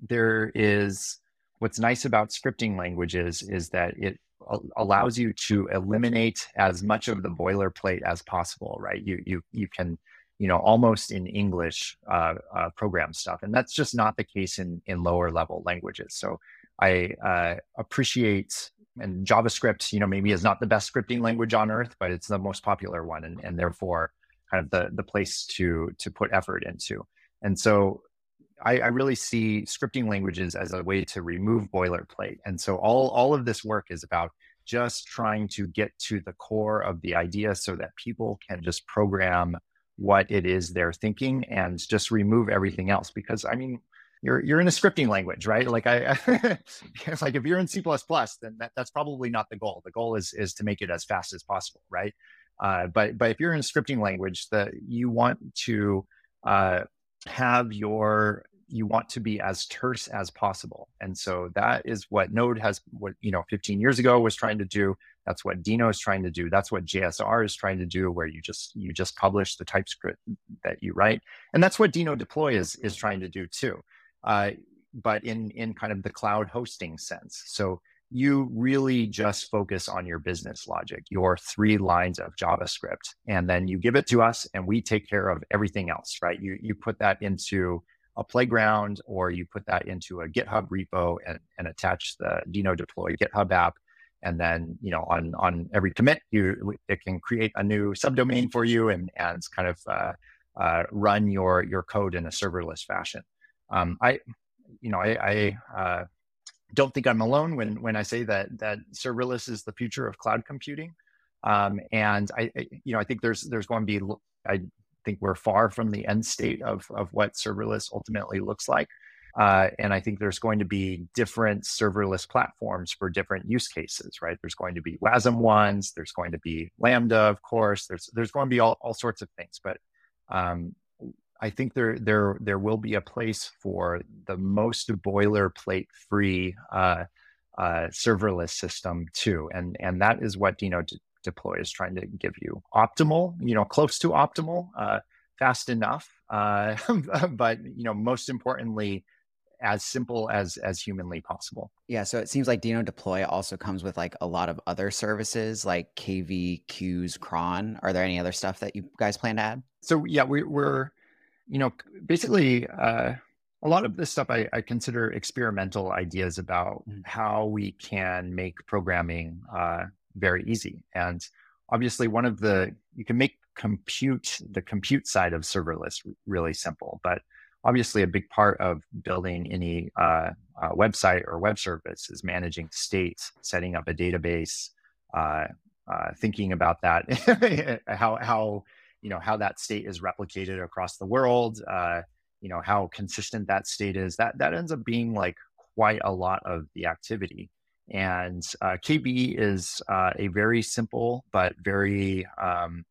there is, what's nice about scripting languages is that it allows you to eliminate as much of the boilerplate as possible, right? You you you can, you know, almost in English uh, uh, program stuff, and that's just not the case in in lower level languages. So I uh, appreciate, and JavaScript, you know, maybe is not the best scripting language on earth, but it's the most popular one, and and therefore kind of the the place to to put effort into. And so I, I really see scripting languages as a way to remove boilerplate. And so all, all of this work is about just trying to get to the core of the idea so that people can just program what it is they're thinking and just remove everything else. Because I mean, you're you're in a scripting language, right? Like I, it's like if you're in C plus plus, then that, that's probably not the goal. The goal is is to make it as fast as possible, right? Uh, but but if you're in a scripting language, that you want to uh, have your you want to be as terse as possible. And so that is what Node has, what, you know, fifteen years ago was trying to do. That's what Dino is trying to do. That's what J S R is trying to do, where you just, you just publish the TypeScript that you write. And that's what Dino Deploy is, is trying to do too. Uh, but in, in kind of the cloud hosting sense. So you really just focus on your business logic, your three lines of JavaScript, and then you give it to us and we take care of everything else, right? You, you put that into a playground, or you put that into a GitHub repo and, and attach the Dino Deploy GitHub app. And then, you know, on, on every commit, you, it can create a new subdomain for you and, and kind of uh, uh, run your, your code in a serverless fashion. Um, I, you know, I, I uh, don't think I'm alone when, when I say that, that serverless is the future of cloud computing. Um, and I, I, you know, I think there's, there's going to be, I, think we're far from the end state of, of what serverless ultimately looks like. Uh, and I think there's going to be different serverless platforms for different use cases, right? There's going to be WASM ones, there's going to be Lambda, of course, there's there's going to be all, all sorts of things. But um, I think there, there, there will be a place for the most boilerplate free uh, uh, serverless system too. And, and that is what Dino Deploy is trying to give you. Optimal, you know, close to optimal, uh, fast enough, uh, but, you know, most importantly, as simple as as humanly possible. Yeah, so it seems like Dino Deploy also comes with like a lot of other services like K V, Queues, cron. Are there any other stuff that you guys plan to add? So yeah, we, we're, you know, basically uh, a lot of this stuff I, I consider experimental ideas about mm-hmm. how we can make programming uh, very easy. And obviously one of the, you can make compute, the compute side of serverless really simple, but obviously a big part of building any uh, uh, website or web service is managing state, setting up a database, uh, uh, thinking about that, how, how, you know, how that state is replicated across the world, uh, you know, how consistent that state is. That, that ends up being like quite a lot of the activity. And uh, K V is uh, a very simple but very, um,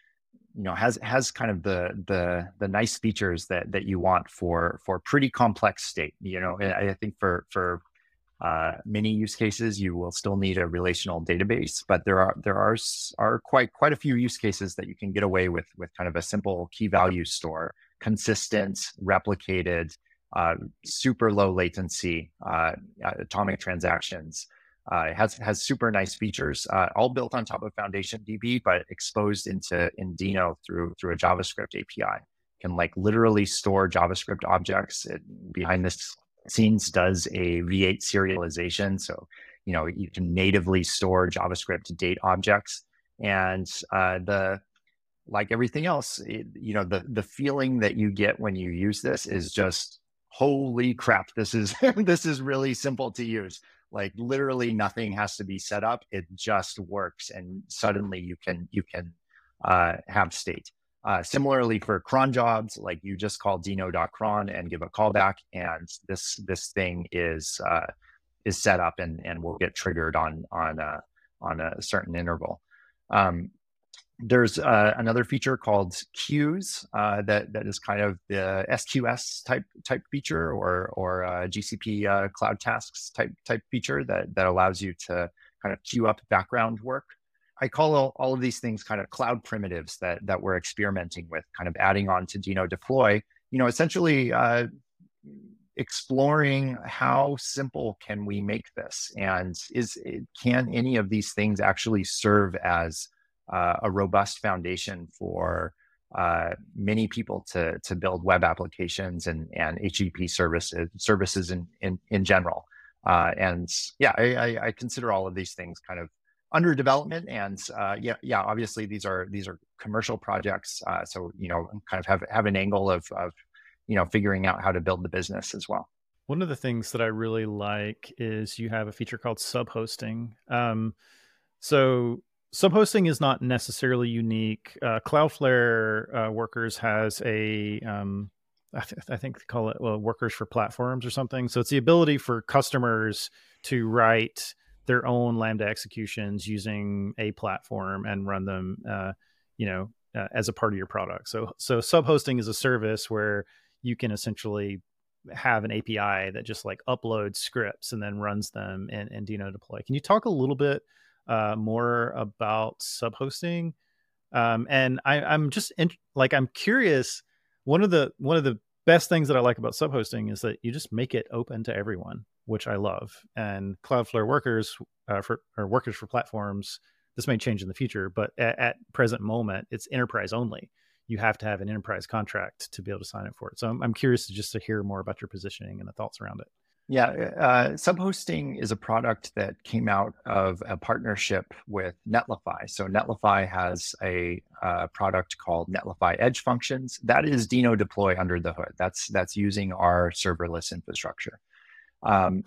you know, has has kind of the the the nice features that that you want for for pretty complex state. You know, I, I think for for uh, many use cases you will still need a relational database, but there are there are are quite quite a few use cases that you can get away with with kind of a simple key value store, consistent, replicated. Uh, super low latency, uh, atomic transactions. Uh, it has has super nice features, uh, all built on top of Foundation D B, but exposed into in Dino through through a JavaScript A P I. Can like literally store JavaScript objects. It, behind the scenes, does a V eight serialization, so you know you can natively store JavaScript date objects, and uh, the like everything else, it, you know the the feeling that you get when you use this is just, holy crap, this is this is really simple to use. Like literally nothing has to be set up. It just works. And suddenly you can you can uh, have state. Uh, similarly for cron jobs, like you just call dino.cron and give a callback, and this this thing is uh, is set up and, and will get triggered on on a, on a certain interval. Um, There's uh, another feature called Queues uh, that that is kind of the S Q S type type feature, or or uh, G C P uh, Cloud Tasks type type feature that that allows you to kind of queue up background work. I call all, all of these things kind of cloud primitives that that we're experimenting with, kind of adding on to Dino Deploy. You know, essentially, uh, exploring how simple can we make this, and is can any of these things actually serve as uh, a robust foundation for uh, many people to to build web applications and and H T T P services services in in, in general. Uh, and yeah, I, I, I consider all of these things kind of under development. And uh, yeah, yeah, obviously these are these are commercial projects. Uh, so you know, kind of have have an angle of of you know figuring out how to build the business as well. One of the things that I really like is you have a feature called subhosting. Um, so subhosting is not necessarily unique. Uh, Cloudflare uh, Workers has a, um, I, th- I think they call it well, Workers for Platforms or something. So it's the ability for customers to write their own Lambda executions using a platform and run them, uh, you know, uh, as a part of your product. So, so subhosting is a service where you can essentially have an A P I that just like uploads scripts and then runs them in, in Deno deploy. Can you talk a little bit uh, more about subhosting? Um, and I, I'm just in, like, I'm curious. One of the, one of the best things that I like about subhosting is that you just make it open to everyone, which I love. And Cloudflare Workers uh, for, or Workers for Platforms, this may change in the future, but at, at present moment, it's enterprise only. You have to have an enterprise contract to be able to sign up for it. So I'm, I'm curious to just to hear more about your positioning and the thoughts around it. Yeah, uh, subhosting is a product that came out of a partnership with Netlify. So Netlify has a uh, product called Netlify Edge Functions. That is Deno deploy under the hood. That's that's using our serverless infrastructure. Um,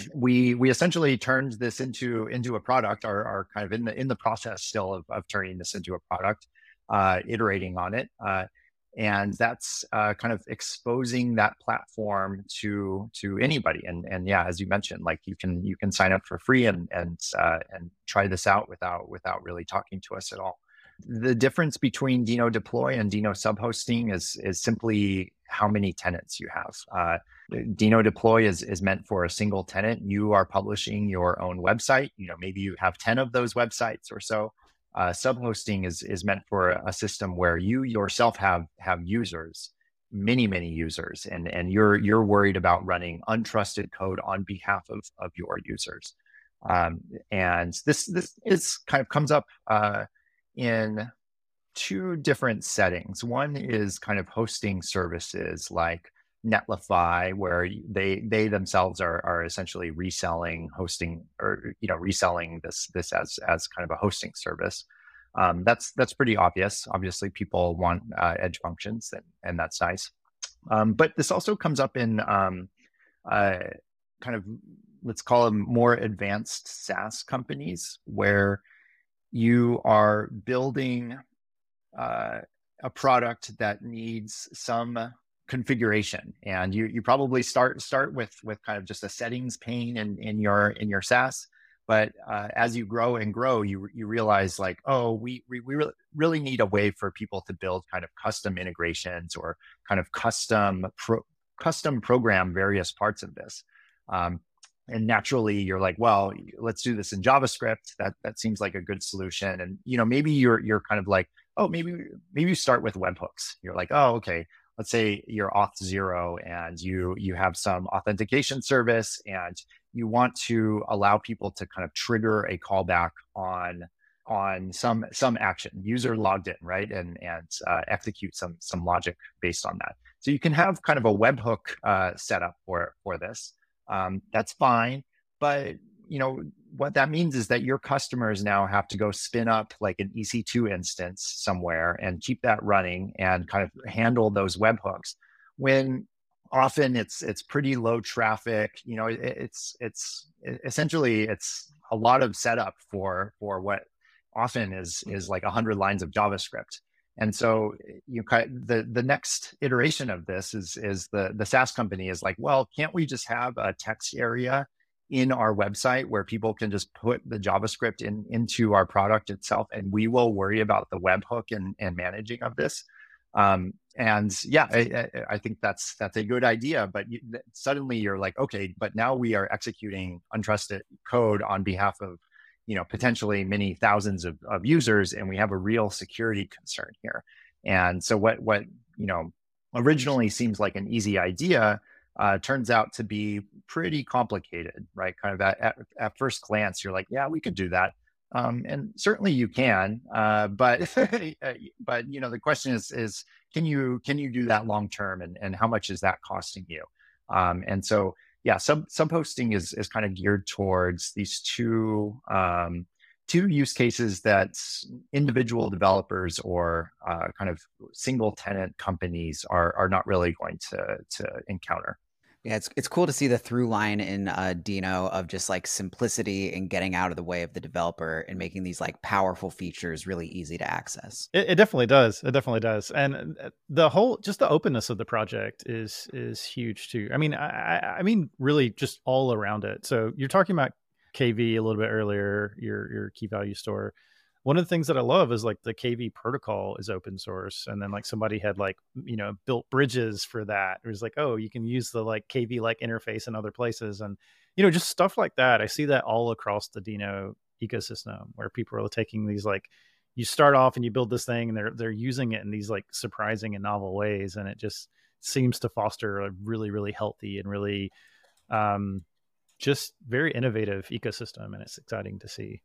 we we essentially turned this into into a product, or are kind of in the in the process still of, of turning this into a product. Uh, iterating on it, uh, and that's uh, kind of exposing that platform to to anybody. And and yeah, as you mentioned, like you can you can sign up for free and and uh, and try this out without without really talking to us at all. The difference between Deno deploy and Deno subhosting is is simply how many tenants you have. Uh, Deno deploy is is meant for a single tenant. You are publishing your own website. You know, maybe you have ten of those websites or so. Uh, subhosting is is meant for a system where you yourself have have users, many many users, and and you're you're worried about running untrusted code on behalf of of your users. Um, and this this is kind of comes up uh, in two different settings. One is kind of hosting services like Netlify, where they they themselves are are essentially reselling hosting, or you know reselling this this as as kind of a hosting service. Um, that's that's pretty obvious. Obviously, people want uh, edge functions, and and that's nice. Um, but this also comes up in um, uh, kind of, let's call them more advanced SaaS companies, where you are building uh, a product that needs some configuration, and you you probably start start with with kind of just a settings pane in in your in your SaaS, but uh, as you grow and grow, you you realize like, oh, we we, we really, really need a way for people to build kind of custom integrations, or kind of custom pro, custom program various parts of this. Um, and naturally you're like, well, let's do this in JavaScript. That that seems like a good solution. And you know, maybe you're you're kind of like, oh, maybe maybe you start with webhooks. You're like, oh, okay. Let's say you're Auth0 and you you have some authentication service, and you want to allow people to kind of trigger a callback on on some some action. User logged in, right, and and uh, execute some some logic based on that. So you can have kind of a webhook uh, setup for for this. Um, that's fine, but you know what that means is that your customers now have to go spin up like an E C two instance somewhere and keep that running and kind of handle those webhooks, when often it's it's pretty low traffic. You know, it, it's it's essentially it's a lot of setup for for what often is is like a hundred lines of JavaScript. And so you kind of, the the next iteration of this is is the the SaaS company is like, well, can't we just have a text area in our website where people can just put the JavaScript in into our product itself, and we will worry about the webhook and, and managing of this. Um, and yeah, I, I think that's that's a good idea. But you, suddenly you're like, okay, but now we are executing untrusted code on behalf of, you know, potentially many thousands of, of users, and we have a real security concern here. And so what what you know originally seems like an easy idea uh, turns out to be pretty complicated, right? Kind of at, at, at first glance, you're like, yeah, we could do that. Um, and certainly you can, uh, but but you know the question is is can you can you do that long term, and and how much is that costing you? Um, and so yeah, sub sub hosting is is kind of geared towards these two um, two use cases that individual developers or uh, kind of single tenant companies are are not really going to to encounter. Yeah, it's it's cool to see the through line in uh, Dino of just like simplicity and getting out of the way of the developer and making these like powerful features really easy to access. It, it definitely does. It definitely does. And uh, the whole, just the openness of the project is is huge too. I mean, I, I mean, really just all around it. So you're talking about K V a little bit earlier, your your key value store. One of the things that I love is like the K V protocol is open source. And then like somebody had like, you know, built bridges for that. It was like, oh, you can use the like K V like interface in other places. And, you know, just stuff like that. I see that all across the Dino ecosystem where people are taking these, like, you start off and you build this thing and they're, they're using it in these like surprising and novel ways. And it just seems to foster a really, really healthy and really um, just very innovative ecosystem. And it's exciting to see.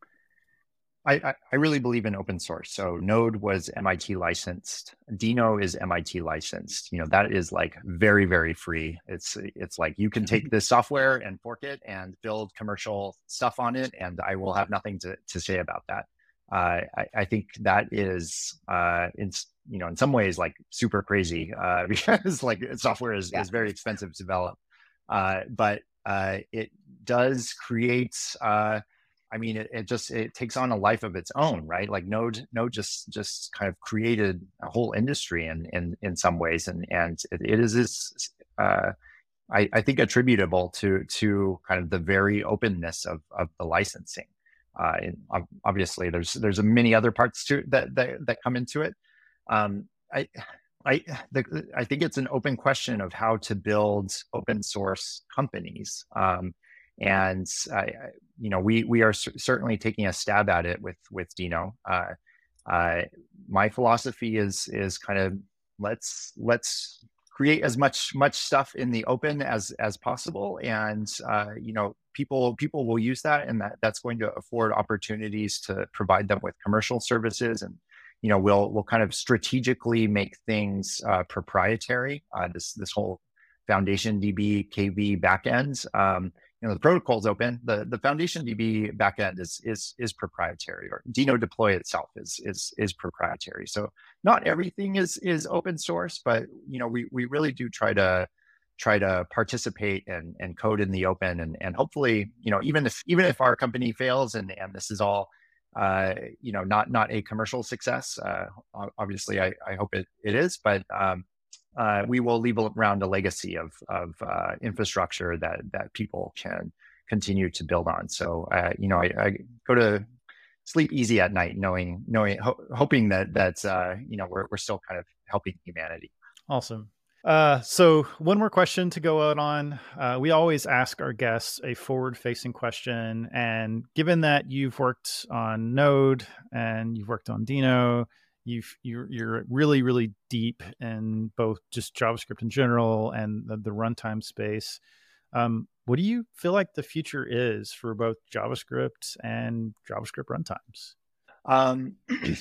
I, I really believe in open source. So Node was M I T licensed. Dino is M I T licensed. You know, that is like very, very free. It's it's like you can take this software and fork it and build commercial stuff on it, and I will have nothing to, to say about that. Uh, I, I think that is, uh, in, you know, in some ways like super crazy uh, because like software is, yeah. is very expensive to develop. Uh, but uh, it does create, uh, I mean, it, it just, it takes on a life of its own, right? Like Node, Node just, just kind of created a whole industry in, in, in some ways. And, and it, it is, this, uh, I, I think attributable to, to kind of the very openness of, of the licensing. Uh, and obviously there's, there's many other parts to that, that, that come into it. Um, I, I, the, I think it's an open question of how to build open source companies. Um, And uh, you know, we we are c- certainly taking a stab at it with with Dino. Uh, uh, my philosophy is is kind of let's let's create as much much stuff in the open as as possible, and uh, you know, people people will use that, and that that's going to afford opportunities to provide them with commercial services, and you know, we'll we'll kind of strategically make things uh, proprietary. Uh, this this whole Foundation D B K V backend. Um, You know, the protocol is open. The the Foundation D B backend is is is proprietary, or Dino deploy itself is is is proprietary. So not everything is is open source, but you know, we we really do try to try to participate and and code in the open, and and hopefully, you know, even if even if our company fails and and this is all uh you know not not a commercial success, uh obviously I I hope it it is, but um Uh, we will leave around a legacy of of uh, infrastructure that that people can continue to build on. So, uh, you know, I, I go to sleep easy at night, knowing knowing ho- hoping that that uh, you know we're we're still kind of helping humanity. Awesome. Uh, so one more question to go out on. Uh, we always ask our guests a forward-facing question, and given that you've worked on Node and you've worked on Dino, You've, you're, you're really, really deep in both just JavaScript in general and the, the runtime space. Um, what do you feel like the future is for both JavaScript and JavaScript runtimes? Um,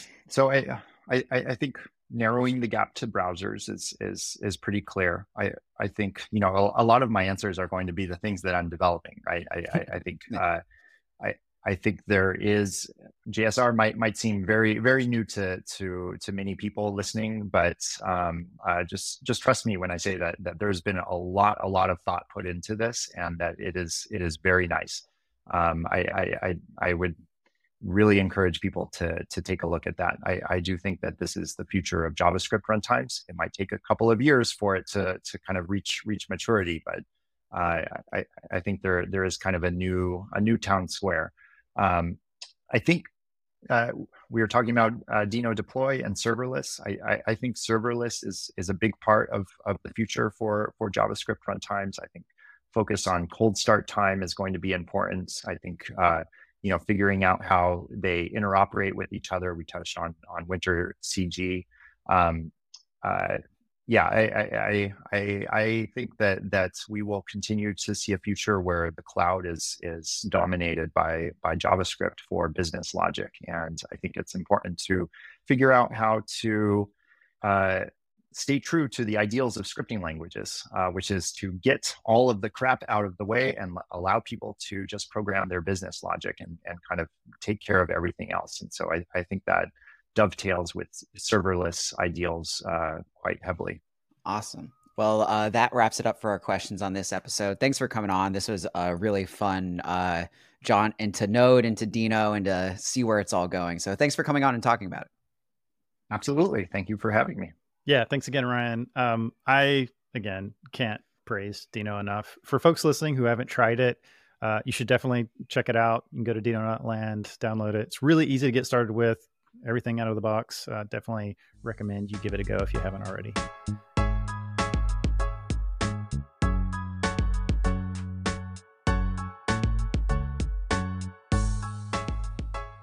so I, I, I think narrowing the gap to browsers is is is pretty clear. I, I think, you know, a, a lot of my answers are going to be the things that I'm developing, right? I, I, I think uh, I. I think there is J S R might might seem very very new to to to many people listening, but um, uh, just just trust me when I say that that there's been a lot a lot of thought put into this, and that it is it is very nice. Um, I, I I I would really encourage people to to take a look at that. I, I do think that this is the future of JavaScript runtimes. It might take a couple of years for it to to kind of reach reach maturity, but uh, I I think there there is kind of a new a new town square. Um, I think uh, we were talking about uh, Dino deploy and serverless. I, I, I think serverless is is a big part of of the future for for JavaScript runtimes. I think focus on cold start time is going to be important. I think uh, you know, figuring out how they interoperate with each other. We touched on on Winter C G. Um, uh, Yeah, I, I, I, I think that that we will continue to see a future where the cloud is is dominated by by JavaScript for business logic, and I think it's important to figure out how to uh, stay true to the ideals of scripting languages, uh, which is to get all of the crap out of the way and allow people to just program their business logic and and kind of take care of everything else. And so I, I think that dovetails with serverless ideals uh, quite heavily. Awesome. Well, uh, that wraps it up for our questions on this episode. Thanks for coming on. This was a really fun uh, jaunt into Node, into Dino, and to see where it's all going. So thanks for coming on and talking about it. Absolutely. Thank you for having me. Yeah, thanks again, Ryan. Um, I, again, can't praise Dino enough. For folks listening who haven't tried it, uh, you should definitely check it out. You can go to dino dot land, download it. It's really easy to get started with. Everything out of the box. Uh, definitely recommend you give it a go if you haven't already.